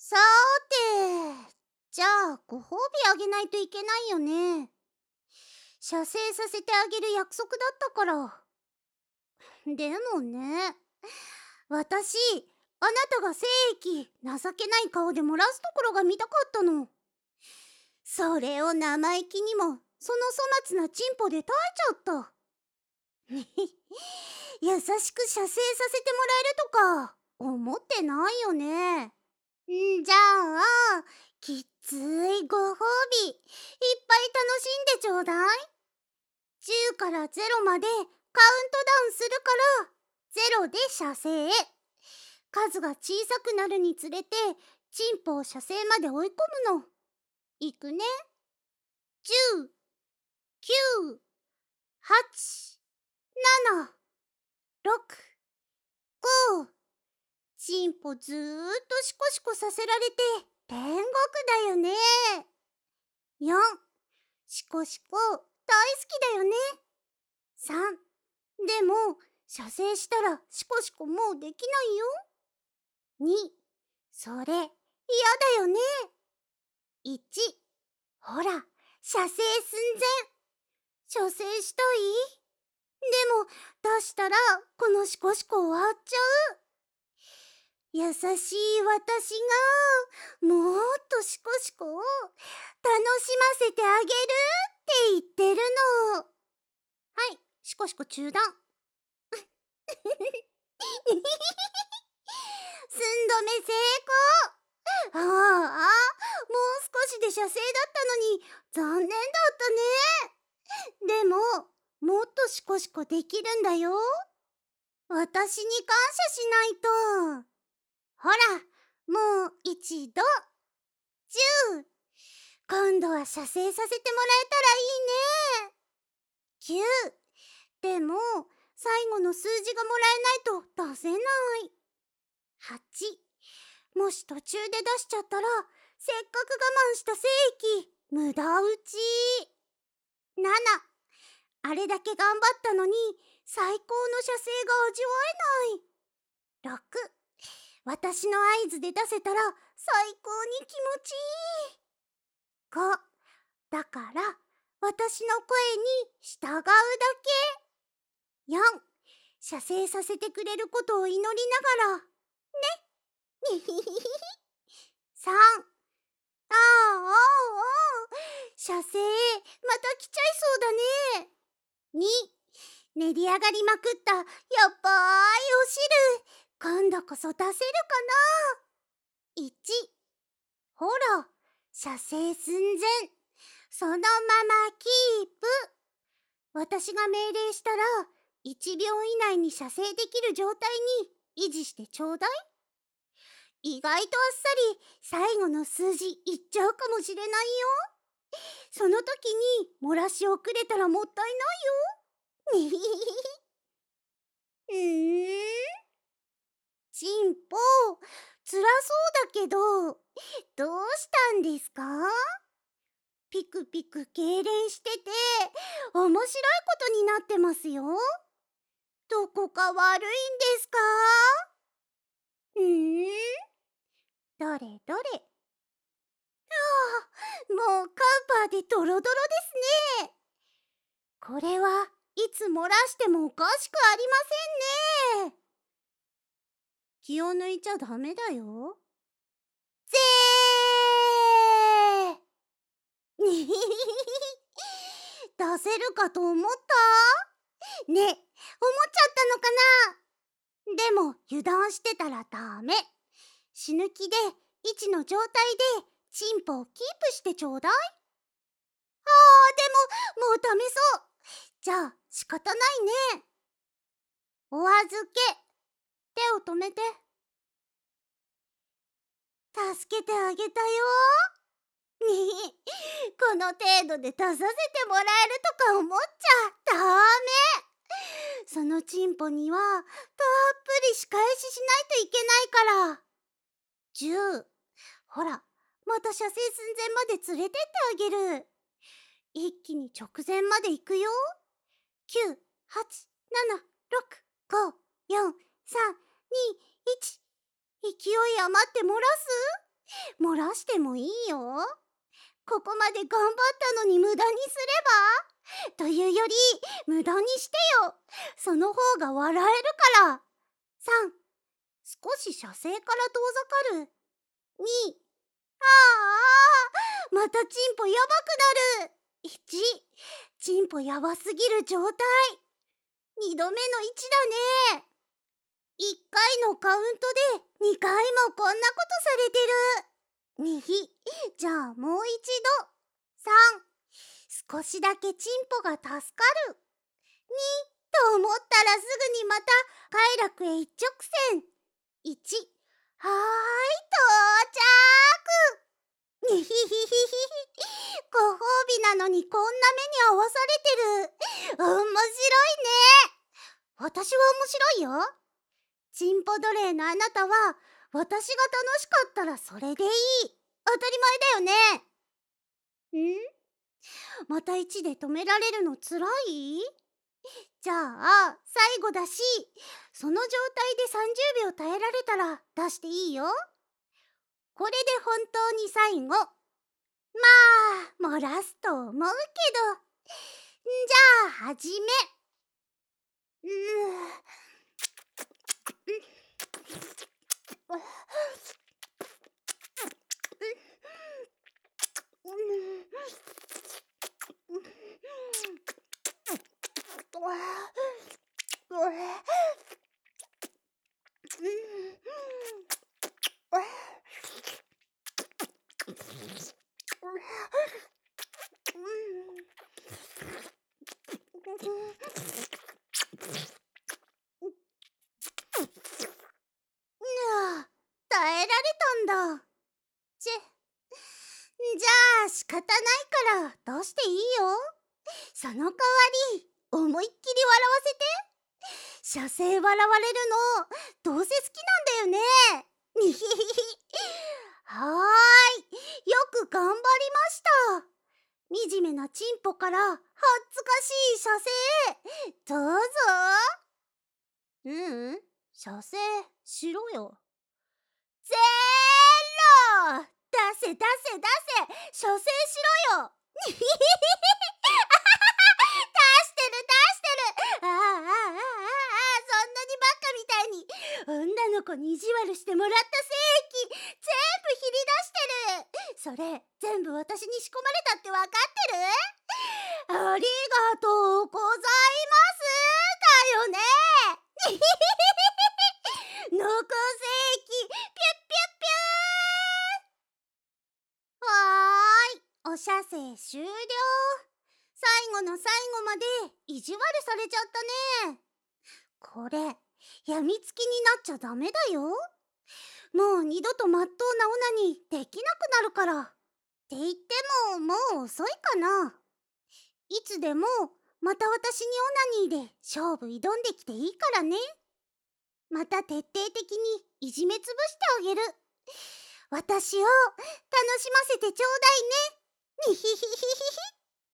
さーて、じゃあご褒美あげないといけないよね。射精させてあげる約束だったから。でもね、私、あなたが精液情けない顔で漏らすところが見たかったの。それを生意気にも、その粗末なチンポで耐えちゃった。優しく射精させてもらえるとか思ってないよね。じゃあ、きっついご褒美、いっぱい楽しんでちょうだい。10から0までカウントダウンするから、0で射精。数が小さくなるにつれて、チンポを射精まで追い込むの。いくね。10、9、8、7、6、5。チンポずーっとシコシコさせられて天国だよね。4、シコシコ大好きだよね。3、でも射精したらシコシコもうできないよ。2、それ嫌だよね。1、ほら射精寸前。射精したい？でも出したらこのシコシコ終わっちゃう。優しい私がもっとシコシコを楽しませてあげるって言ってるの。はい、シコシコ中断。寸止め成功。ああ、もう少しで射精だったのに残念だったね。でも、もっとシコシコできるんだよ。私に感謝しないと。ほら、もう一度。10。今度は射精させてもらえたらいいね。9。でも、最後の数字がもらえないと出せない。8。もし途中で出しちゃったら、せっかく我慢した精液、無駄打ち。7。あれだけ頑張ったのに、最高の射精が味わえない。6。私の合図で出せたら最高に気持ちいい。5。だから私の声に従うだけ。4。射精させてくれることを祈りながらね。3。ああ、射精また来ちゃいそうだね。2。練り上がりまくったやっばーいお汁、今度こそ出せるかな。1。ほら、射精寸前。そのままキープ。私が命令したら、1秒以内に射精できる状態に維持してちょうだい。意外とあっさり最後の数字いっちゃうかもしれないよ。その時に漏らし遅れたらもったいないよ。チンポ、辛そうだけど、どうしたんですか？ピクピク痙攣してて、面白いことになってますよ。どこか悪いんですか？どれどれ。もうカウパーでドロドロですね。これはいつ漏らしてもおかしくありませんね。気を抜いちゃダメだよ。ぜー出せるかと思ったね、思っちゃったのかな。でも油断してたらダメ。死ぬ気で1の状態でチンポをキープしてちょうだい。でももうダメそう。じゃあ仕方ないね。お預け。手を止めて。助けてあげたよ。この程度で出させてもらえるとか思っちゃダメ。そのチンポにはたっぷり仕返ししないといけないから。10。ほら、また射精寸前まで連れてってあげる。一気に直前まで行くよ。9、8、7、6、5、4、3、2、1。勢い余って漏らす？ 漏らしてもいいよ。ここまで頑張ったのに無駄にすればというより無駄にしてよ。その方が笑えるから。3、少し射精から遠ざかる。2、ああ、またチンポやばくなる。1、チンポやばすぎる状態。2度目の1だね。1回のカウントで2回もこんなことされてる。2、じゃあもう一度。3、少しだけチンポが助かる。2、と思ったらすぐにまた快楽へ一直線。1、はーい、到着。にひひひひひ。ご褒美なのにこんな目に遭わされてる。面白いね。私は面白いよ。チンポ奴隷のあなたは私が楽しかったらそれでいい。当たり前だよね。また1で止められるのつらい？じゃあ最後だし、その状態で30秒耐えられたら出していいよ。これで本当に最後。まあ漏らすと思うけど。じゃあ始め。耐えられたんだ。じゃあ仕方ないから出していいよ。その代わり思いっきり笑わせて。射精笑われるのどうせ好きなんだよね。にひひひ。はーい、よく頑張りました。惨めなチンポから恥ずかしい射精どうぞ。射精しろよ。ゼロ。出せ出せ出せ、射精しろよ。出してる出してる。そんなにバカみたいに女の子に意地悪してもらった精液全部ひり出してる。それ全部私に仕込まれたってわかってる？ありがとうございますだよね。残精液ピュッピュッピュー。はーい、お射精終了。最後の最後まで意地悪されちゃったね。これやみつきになっちゃダメだよ。もう二度とまっとうなオナニーできなくなるから。って言ってももう遅いかな。いつでもまた私にオナニーで勝負挑んできていいからね。また徹底的にいじめつぶしてあげる。私を楽しませてちょうだいね。にひひひひひ。